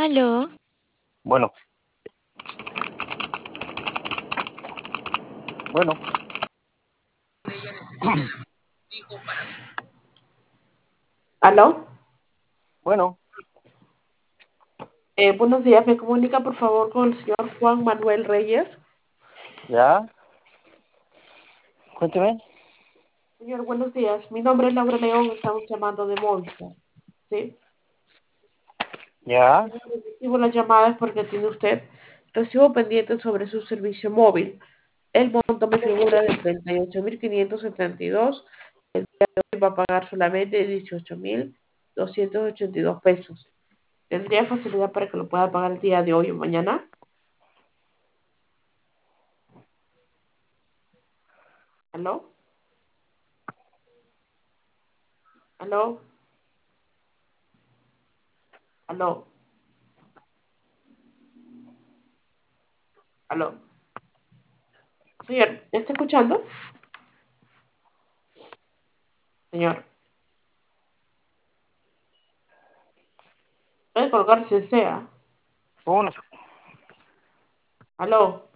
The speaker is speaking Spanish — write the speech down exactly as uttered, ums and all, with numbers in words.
Aló, Bueno, bueno, ¿Aló? bueno, Eh, buenos días, me comunica por favor con el señor Juan Manuel Reyes. ya, cuénteme. Señor, buenos días. Mi nombre es Laura León, estamos llamando de Movistar. ¿Sí? Ya, Señor, recibo las llamadas porque tiene usted recibo pendiente sobre su servicio móvil. El monto me figura de treinta y ocho mil quinientos setenta y dos. Hoy va a pagar solamente dieciocho mil doscientos ochenta y dos pesos. ¿Tendría facilidad para que lo pueda pagar el día de hoy o mañana? ¿Aló? ¿Aló? ¿Aló? ¿Aló? Señor, ¿me está escuchando? Señor, puede colgar si desea. uno, ¿Aló?